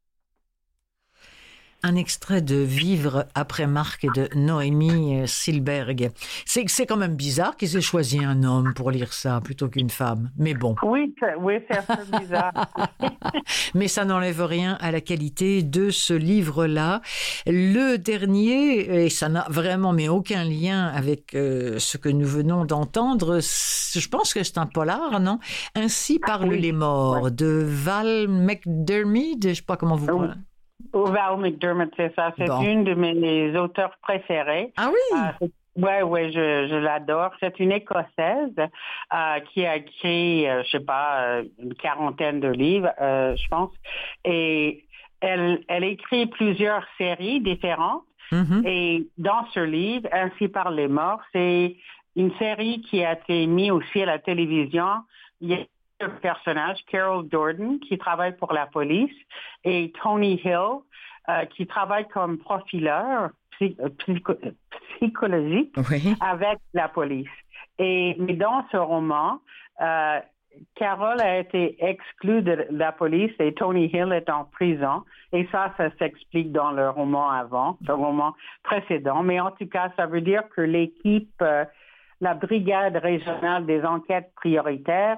Un extrait de Vivre après Marc de Noémie Silberg. C'est quand même bizarre qu'ils aient choisi un homme pour lire ça plutôt qu'une femme. Mais bon. Oui, c'est un peu bizarre. Mais ça n'enlève rien à la qualité de ce livre-là. Le dernier, et ça n'a vraiment mais aucun lien avec ce que nous venons d'entendre, je pense que c'est un polar, non? Ainsi parlent les morts, de Val McDermid, je ne sais pas comment vous parlez. Val McDermid, c'est ça. C'est une de mes auteurs préférés. Ah oui? Oui, je l'adore. C'est une Écossaise qui a écrit, je sais pas, une quarantaine de livres, je pense. Et elle écrit plusieurs séries différentes. Mm-hmm. Et dans ce livre, Ainsi parlent les morts, c'est une série qui a été mise aussi à la télévision. Il y a un personnage, Carol Jordan, qui travaille pour la police, et Tony Hill, qui travaille comme profileur psychologique avec la police. Mais dans ce roman, Carol a été exclue de la police et Tony Hill est en prison. Et ça s'explique dans le roman précédent. Mais en tout cas, ça veut dire que l'équipe, la brigade régionale des enquêtes prioritaires,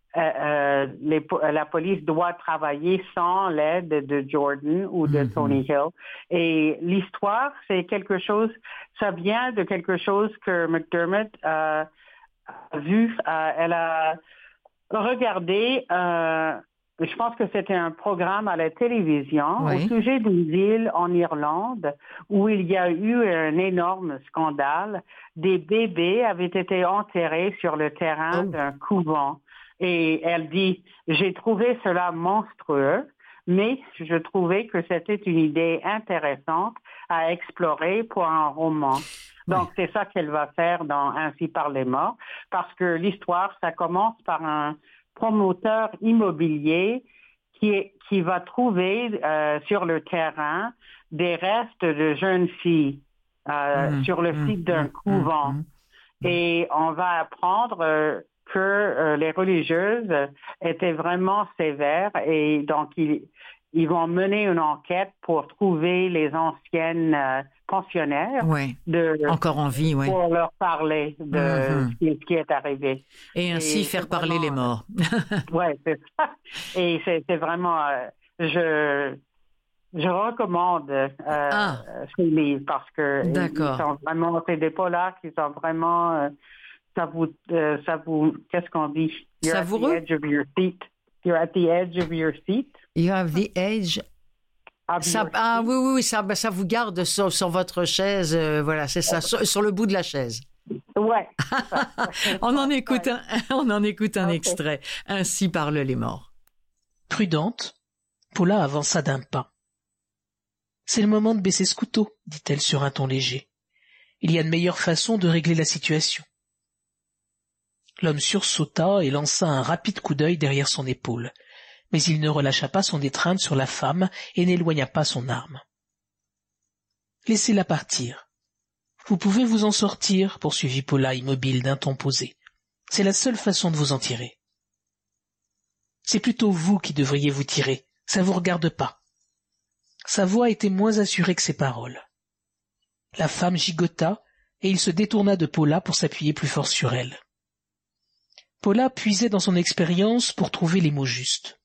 la police doit travailler sans l'aide de Jordan ou de Tony Hill. Et l'histoire, ça vient de quelque chose que McDermid a vu. Elle a regardé, je pense que c'était un programme à la télévision au sujet d'une île en Irlande où il y a eu un énorme scandale. Des bébés avaient été enterrés sur le terrain d'un couvent. Et elle dit, j'ai trouvé cela monstrueux, mais je trouvais que c'était une idée intéressante à explorer pour un roman. Donc, c'est ça qu'elle va faire dans Ainsi parlent les morts, parce que l'histoire, ça commence par un promoteur immobilier qui va trouver sur le terrain des restes de jeunes filles sur le site d'un couvent. Et on va apprendre que les religieuses étaient vraiment sévères et donc ils vont mener une enquête pour trouver les anciennes pensionnaires encore en vie, pour leur parler de ce qui est arrivé. Et ainsi faire parler les morts. Oui, c'est ça. Et c'est vraiment... Je recommande ces livres parce que ils sont vraiment, c'est des polars qui sont vraiment, ça vous, qu'est-ce qu'on dit? Savoureux? You're at the edge of your seat. You're at the edge of your seat. You have the edge. Oui, ça vous garde sur votre chaise, voilà, c'est ça, sur le bout de la chaise. Ouais. On en écoute un extrait. Ainsi parlent les morts. Prudente, Paula avança d'un pas. C'est le moment de baisser ce couteau, dit-elle sur un ton léger. Il y a de meilleures façons de régler la situation. L'homme sursauta et lança un rapide coup d'œil derrière son épaule, mais il ne relâcha pas son étreinte sur la femme et n'éloigna pas son arme. Laissez-la partir. Vous pouvez vous en sortir, poursuivit Paula immobile d'un ton posé. C'est la seule façon de vous en tirer. C'est plutôt vous qui devriez vous tirer, ça vous regarde pas. Sa voix était moins assurée que ses paroles. La femme gigota et il se détourna de Paula pour s'appuyer plus fort sur elle. Paula puisait dans son expérience pour trouver les mots justes.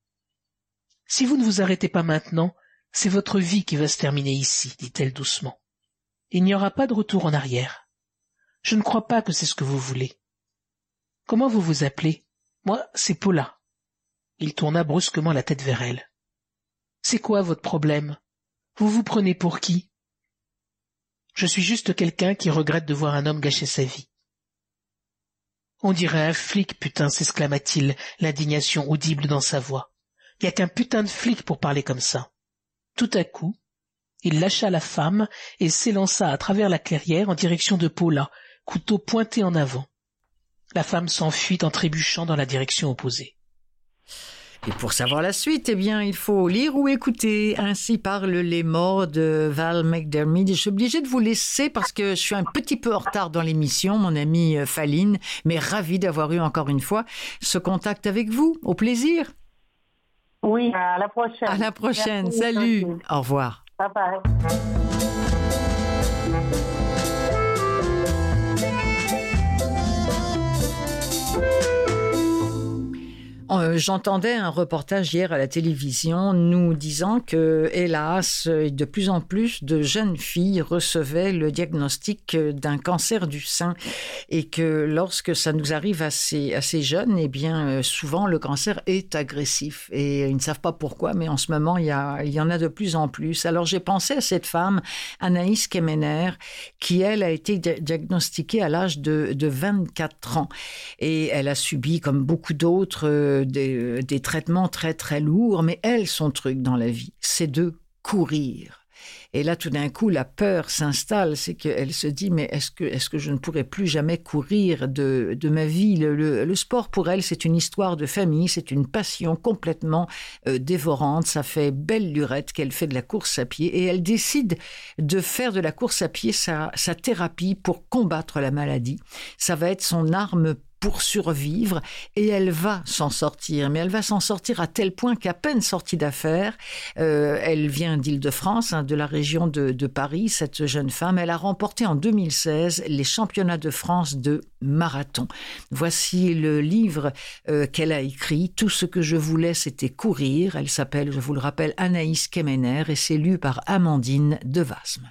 Si vous ne vous arrêtez pas maintenant, c'est votre vie qui va se terminer ici, dit-elle doucement. Il n'y aura pas de retour en arrière. Je ne crois pas que c'est ce que vous voulez. Comment vous vous appelez? Moi, c'est Paula. Il tourna brusquement la tête vers elle. C'est quoi votre problème? Vous vous prenez pour qui? Je suis juste quelqu'un qui regrette de voir un homme gâcher sa vie. On dirait un flic, putain, s'exclama-t-il, l'indignation audible dans sa voix. Y a qu'un putain de flic pour parler comme ça. Tout à coup, il lâcha la femme et s'élança à travers la clairière en direction de Paula, couteau pointé en avant. La femme s'enfuit en trébuchant dans la direction opposée. Et pour savoir la suite, eh bien, il faut lire ou écouter. Ainsi parlent les morts de Val McDermid. Je suis obligée de vous laisser parce que je suis un petit peu en retard dans l'émission, mon amie Faline, mais ravie d'avoir eu encore une fois ce contact avec vous. Au plaisir. Oui, à la prochaine. À la prochaine. Merci. Salut. Au revoir. Bye bye. J'entendais un reportage hier à la télévision nous disant que, hélas, de plus en plus de jeunes filles recevaient le diagnostic d'un cancer du sein et que lorsque ça nous arrive assez jeunes, eh bien, souvent le cancer est agressif et ils ne savent pas pourquoi, mais en ce moment, il y en a de plus en plus. Alors, j'ai pensé à cette femme, Anaïs Kemener, qui, elle, a été diagnostiquée à l'âge de 24 ans et elle a subi, comme beaucoup d'autres, des traitements très très lourds, mais elle, son truc dans la vie, c'est de courir. Et là, tout d'un coup, la peur s'installe, c'est qu'elle se dit, mais est-ce que je ne pourrai plus jamais courir de ma vie? Le sport, pour elle, c'est une histoire de famille, c'est une passion complètement dévorante. Ça fait belle lurette qu'elle fait de la course à pied et elle décide de faire de la course à pied sa thérapie pour combattre la maladie. Ça va être son arme pour survivre et elle va s'en sortir. Mais elle va s'en sortir à tel point qu'à peine sortie d'affaires, elle vient d'Île-de-France, de la région de Paris, cette jeune femme. Elle a remporté en 2016 les championnats de France de marathon. Voici le livre qu'elle a écrit. Tout ce que je voulais, c'était courir. Elle s'appelle, je vous le rappelle, Anaïs Kemener et c'est lu par Amandine Devasme.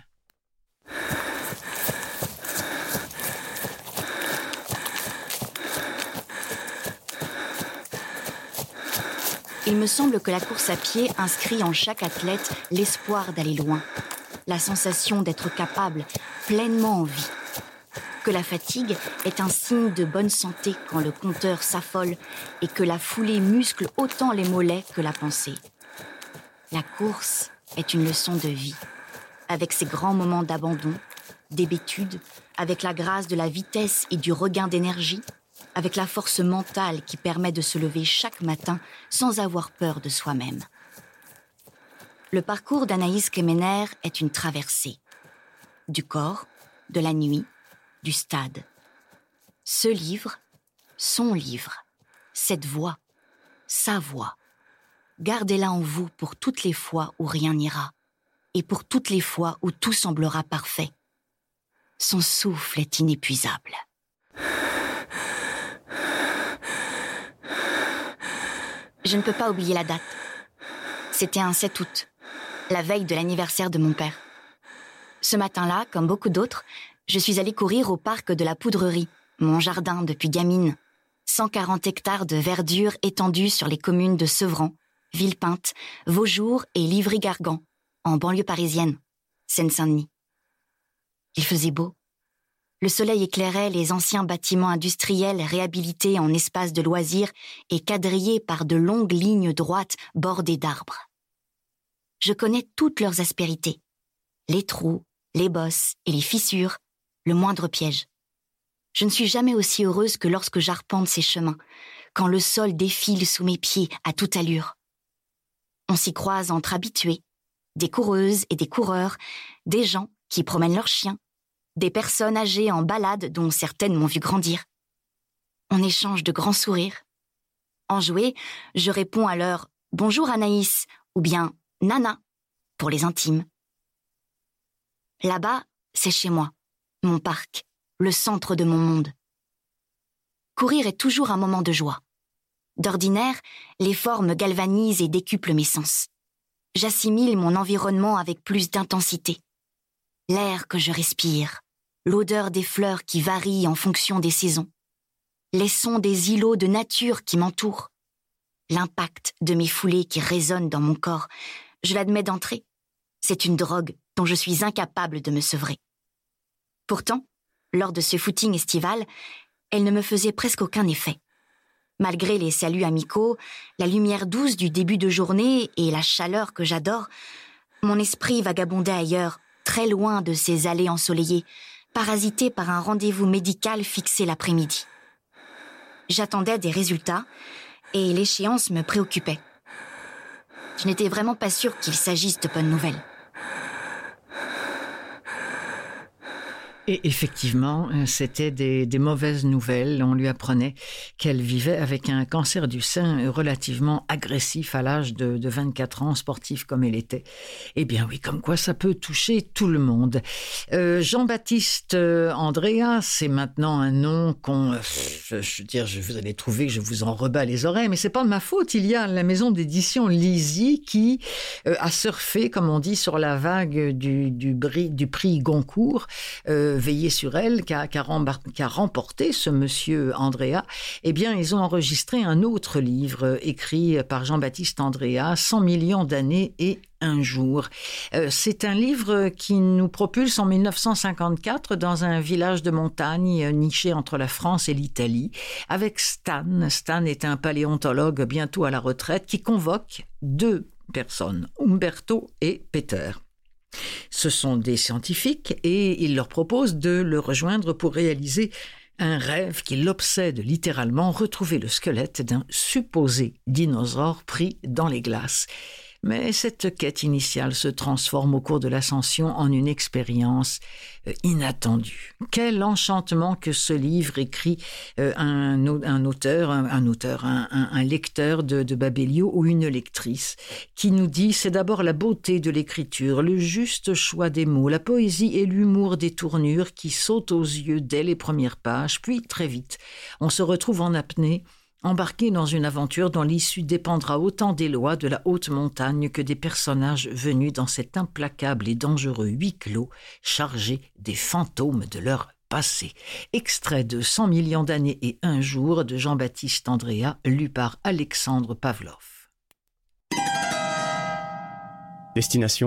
Il me semble que la course à pied inscrit en chaque athlète l'espoir d'aller loin, la sensation d'être capable, pleinement en vie. Que la fatigue est un signe de bonne santé quand le compteur s'affole et que la foulée muscle autant les mollets que la pensée. La course est une leçon de vie, avec ses grands moments d'abandon, d'hébétude, avec la grâce de la vitesse et du regain d'énergie, avec la force mentale qui permet de se lever chaque matin sans avoir peur de soi-même. Le parcours d'Anaïs Kemener est une traversée. Du corps, de la nuit, du stade. Ce livre, son livre, cette voix, sa voix. Gardez-la en vous pour toutes les fois où rien n'ira et pour toutes les fois où tout semblera parfait. Son souffle est inépuisable. Je ne peux pas oublier la date. C'était un 7 août. la veille de l'anniversaire de mon père. Ce matin-là, comme beaucoup d'autres, je suis allée courir au parc de la Poudrerie, mon jardin depuis gamine. 140 hectares de verdure étendus sur les communes de Sevran, Villepinte, Vaujour et Livry-Gargan, en banlieue parisienne, Seine-Saint-Denis. Il faisait beau. Le soleil éclairait les anciens bâtiments industriels réhabilités en espaces de loisirs et quadrillés par de longues lignes droites bordées d'arbres. Je connais toutes leurs aspérités. Les trous, les bosses et les fissures, le moindre piège. Je ne suis jamais aussi heureuse que lorsque j'arpente ces chemins, quand le sol défile sous mes pieds à toute allure. On s'y croise entre habitués, des coureuses et des coureurs, des gens qui promènent leurs chiens, des personnes âgées en balade dont certaines m'ont vu grandir. On échange de grands sourires. Enjouée, je réponds à leur « Bonjour Anaïs » ou bien « Nana » pour les intimes. Là-bas, c'est chez moi, mon parc, le centre de mon monde. Courir est toujours un moment de joie. D'ordinaire, l'effort me galvanise et décuple mes sens. J'assimile mon environnement avec plus d'intensité. L'air que je respire, l'odeur des fleurs qui varie en fonction des saisons, les sons des îlots de nature qui m'entourent, l'impact de mes foulées qui résonnent dans mon corps, je l'admets d'entrée. C'est une drogue dont je suis incapable de me sevrer. Pourtant, lors de ce footing estival, elle ne me faisait presque aucun effet. Malgré les saluts amicaux, la lumière douce du début de journée et la chaleur que j'adore, mon esprit vagabondait ailleurs, très loin de ces allées ensoleillées, parasité par un rendez-vous médical fixé l'après-midi. J'attendais des résultats et l'échéance me préoccupait. Je n'étais vraiment pas sûre qu'il s'agisse de bonnes nouvelles. Et effectivement, c'était des mauvaises nouvelles. On lui apprenait qu'elle vivait avec un cancer du sein relativement agressif à l'âge de 24 ans, sportive comme elle était. Eh bien oui, comme quoi ça peut toucher tout le monde. Jean-Baptiste Andrea, c'est maintenant un nom qu'on... vous allez trouver que je vous en rebats les oreilles, mais c'est pas de ma faute. Il y a la maison d'édition Lizzie qui a surfé, comme on dit, sur la vague du prix Goncourt, veillé sur elle, qui a remporté ce monsieur Andrea. Eh bien, ils ont enregistré un autre livre écrit par Jean-Baptiste Andrea, 100 millions d'années et un jour. C'est un livre qui nous propulse en 1954 dans un village de montagne niché entre la France et l'Italie, avec Stan. Stan est un paléontologue bientôt à la retraite qui convoque deux personnes, Umberto et Peter. Ce sont des scientifiques et il leur propose de le rejoindre pour réaliser un rêve qui l'obsède littéralement, retrouver le squelette d'un supposé dinosaure pris dans les glaces. Mais cette quête initiale se transforme au cours de l'ascension en une expérience inattendue. Quel enchantement que ce livre écrit un lecteur de Babelio ou une lectrice qui nous dit: c'est d'abord la beauté de l'écriture, le juste choix des mots, la poésie et l'humour des tournures qui sautent aux yeux dès les premières pages, puis très vite, on se retrouve en apnée, embarqué dans une aventure dont l'issue dépendra autant des lois de la haute montagne que des personnages venus dans cet implacable et dangereux huis clos chargé des fantômes de leur passé. Extrait de 100 millions d'années et un jour de Jean-Baptiste Andrea, lu par Alexandre Pavlov. Destination ?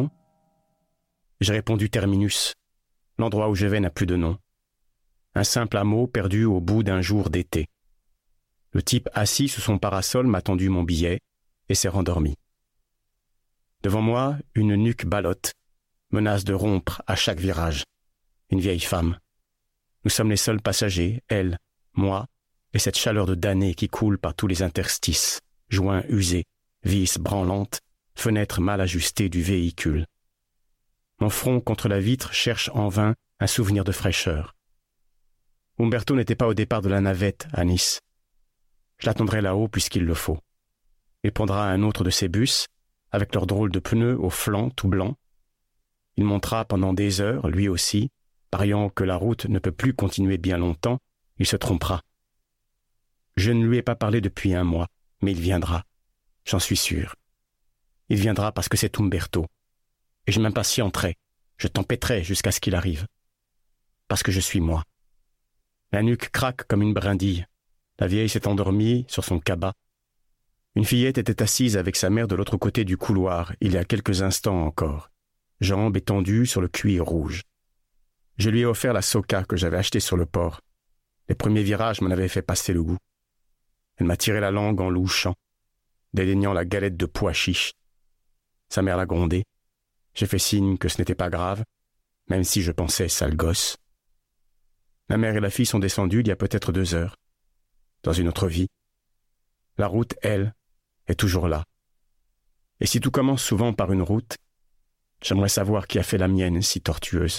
J'ai répondu terminus. L'endroit où je vais n'a plus de nom. Un simple hameau perdu au bout d'un jour d'été. Le type assis sous son parasol m'a tendu mon billet et s'est rendormi. Devant moi, une nuque ballotte, menace de rompre à chaque virage. Une vieille femme. Nous sommes les seuls passagers, elle, moi, et cette chaleur de damné qui coule par tous les interstices, joints usés, vis branlantes, fenêtres mal ajustées du véhicule. Mon front contre la vitre cherche en vain un souvenir de fraîcheur. Umberto n'était pas au départ de la navette à Nice. Je l'attendrai là-haut puisqu'il le faut. Il prendra un autre de ses bus, avec leurs drôles de pneus au flanc tout blanc. Il montera pendant des heures, lui aussi, pariant que la route ne peut plus continuer bien longtemps, il se trompera. Je ne lui ai pas parlé depuis 1 mois, mais il viendra, j'en suis sûr. Il viendra parce que c'est Umberto, et je m'impatienterai, je tempêterai jusqu'à ce qu'il arrive. Parce que je suis moi. La nuque craque comme une brindille. La vieille s'est endormie sur son cabas. Une fillette était assise avec sa mère de l'autre côté du couloir, il y a quelques instants encore, jambes étendues sur le cuir rouge. Je lui ai offert la soca que j'avais achetée sur le port. Les premiers virages m'en avaient fait passer le goût. Elle m'a tiré la langue en louchant, dédaignant la galette de pois chiches. Sa mère l'a grondée. J'ai fait signe que ce n'était pas grave, même si je pensais sale gosse. La mère et la fille sont descendues il y a peut-être 2 heures. Dans une autre vie. La route, elle, est toujours là. Et si tout commence souvent par une route, j'aimerais savoir qui a fait la mienne si tortueuse.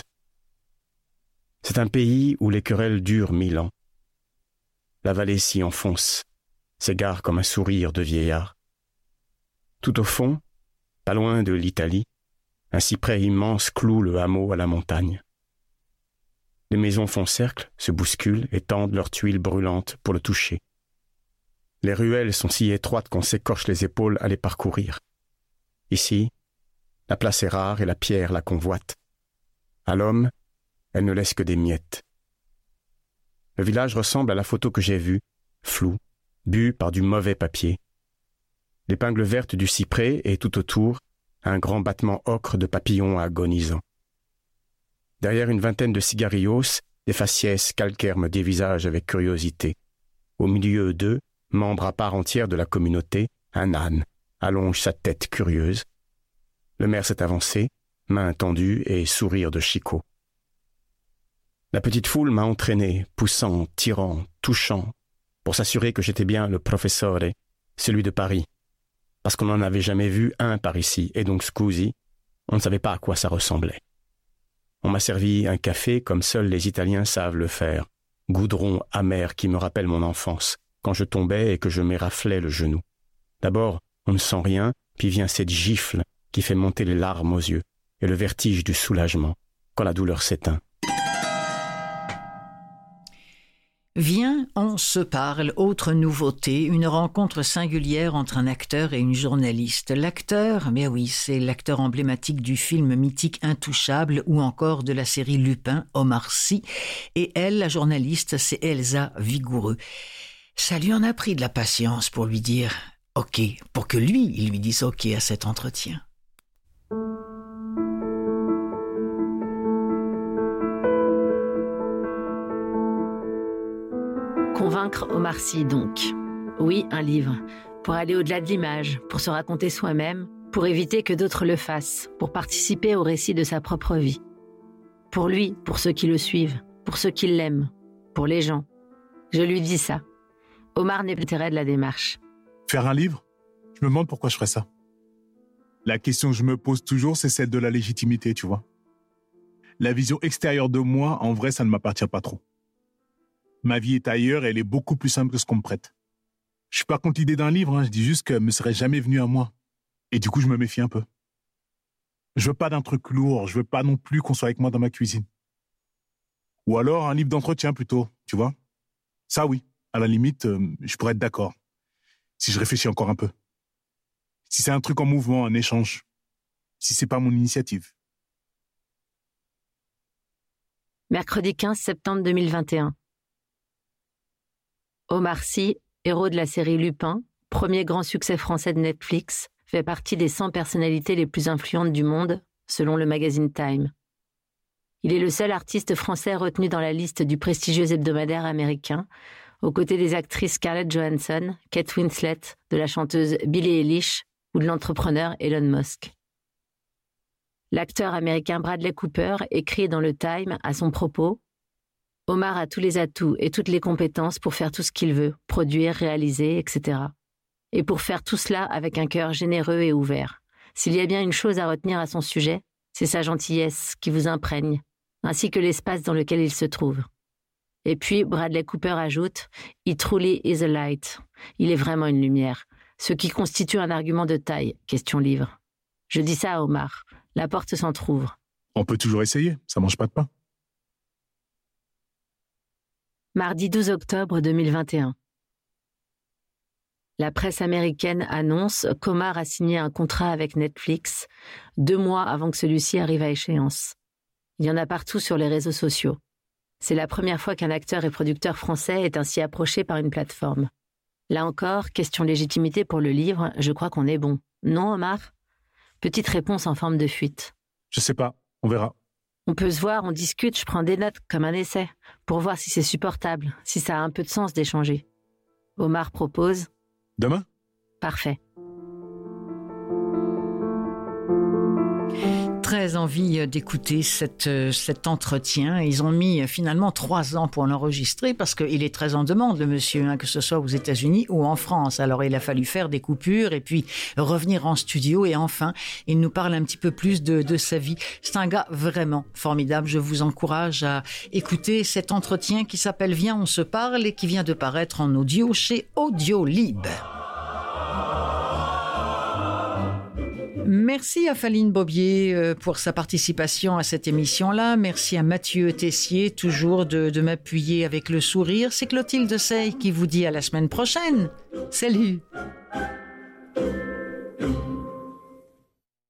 C'est un pays où les querelles durent 1000 ans. La vallée s'y enfonce, s'égare comme un sourire de vieillard. Tout au fond, pas loin de l'Italie, un cyprès immense cloue le hameau à la montagne. Les maisons font cercle, se bousculent et tendent leurs tuiles brûlantes pour le toucher. Les ruelles sont si étroites qu'on s'écorche les épaules à les parcourir. Ici, la place est rare et la pierre la convoite. À l'homme, elle ne laisse que des miettes. Le village ressemble à la photo que j'ai vue, floue, bue par du mauvais papier. L'épingle verte du cyprès et tout autour, un grand battement ocre de papillons agonisants. Derrière une vingtaine de cigarillos, des faciès calcaires me dévisagent avec curiosité. Au milieu d'eux, membre à part entière de la communauté, un âne allonge sa tête curieuse. Le maire s'est avancé, main tendue et sourire de chicot. La petite foule m'a entraîné, poussant, tirant, touchant, pour s'assurer que j'étais bien le professore, celui de Paris. Parce qu'on n'en avait jamais vu un par ici, et donc scusi, on ne savait pas à quoi ça ressemblait. On m'a servi un café comme seuls les Italiens savent le faire, goudron amer qui me rappelle mon enfance, quand je tombais et que je m'éraflais le genou. D'abord, on ne sent rien, puis vient cette gifle qui fait monter les larmes aux yeux, et le vertige du soulagement, quand la douleur s'éteint. Viens, on se parle, autre nouveauté, une rencontre singulière entre un acteur et une journaliste. L'acteur, mais oui, c'est l'acteur emblématique du film mythique Intouchable ou encore de la série Lupin, Omar Sy. Et elle, la journaliste, c'est Elsa Vigoureux. Ça lui en a pris de la patience pour lui dire « OK », pour que lui, il lui dise « OK » à cet entretien. Convaincre Omar Sy, donc. Oui, un livre. Pour aller au-delà de l'image, pour se raconter soi-même, pour éviter que d'autres le fassent, pour participer au récit de sa propre vie. Pour lui, pour ceux qui le suivent, pour ceux qui l'aiment, pour les gens. Je lui dis ça. Omar n'est pas l'intérêt de la démarche. Faire un livre ? Je me demande pourquoi je ferais ça. La question que je me pose toujours, c'est celle de la légitimité, tu vois. La vision extérieure de moi, en vrai, ça ne m'appartient pas trop. Ma vie est ailleurs et elle est beaucoup plus simple que ce qu'on me prête. Je suis pas contre l'idée d'un livre, je dis juste qu'elle me serait jamais venue à moi. Et du coup, je me méfie un peu. Je veux pas d'un truc lourd, je veux pas non plus qu'on soit avec moi dans ma cuisine. Ou alors un livre d'entretien plutôt, tu vois. Ça oui, à la limite, je pourrais être d'accord. Si je réfléchis encore un peu. Si c'est un truc en mouvement, un échange. Si c'est pas mon initiative. Mercredi 15 septembre 2021. Omar Sy, héros de la série Lupin, premier grand succès français de Netflix, fait partie des 100 personnalités les plus influentes du monde, selon le magazine Time. Il est le seul artiste français retenu dans la liste du prestigieux hebdomadaire américain, aux côtés des actrices Scarlett Johansson, Kate Winslet, de la chanteuse Billie Eilish ou de l'entrepreneur Elon Musk. L'acteur américain Bradley Cooper écrit dans le Time à son propos « Omar a tous les atouts et toutes les compétences pour faire tout ce qu'il veut, produire, réaliser, etc. Et pour faire tout cela avec un cœur généreux et ouvert. S'il y a bien une chose à retenir à son sujet, c'est sa gentillesse qui vous imprègne, ainsi que l'espace dans lequel il se trouve. » Et puis, Bradley Cooper ajoute « He truly is a light ». Il est vraiment une lumière, ce qui constitue un argument de taille, question livre. Je dis ça à Omar, la porte s'entrouvre. On peut toujours essayer, ça mange pas de pain. Mardi 12 octobre 2021. La presse américaine annonce qu'Omar a signé un contrat avec Netflix 2 mois avant que celui-ci arrive à échéance. Il y en a partout sur les réseaux sociaux. C'est la première fois qu'un acteur et producteur français est ainsi approché par une plateforme. Là encore, question légitimité pour le livre, je crois qu'on est bon. Non, Omar ? Petite réponse en forme de fuite. Je sais pas, on verra. On peut se voir, on discute, je prends des notes comme un essai, pour voir si c'est supportable, si ça a un peu de sens d'échanger. Omar propose. Demain ? Parfait. Très envie d'écouter cet entretien. Ils ont mis finalement 3 ans pour l'enregistrer parce qu'il est très en demande, le monsieur, que ce soit aux États-Unis ou en France. Alors il a fallu faire des coupures et puis revenir en studio et enfin, il nous parle un petit peu plus de sa vie. C'est un gars vraiment formidable. Je vous encourage à écouter cet entretien qui s'appelle « Viens, on se parle » et qui vient de paraître en audio chez Audiolib. Merci à Faline Bobier pour sa participation à cette émission-là. Merci à Mathieu Tessier, toujours de m'appuyer avec le sourire. C'est Clotilde Sey qui vous dit à la semaine prochaine. Salut!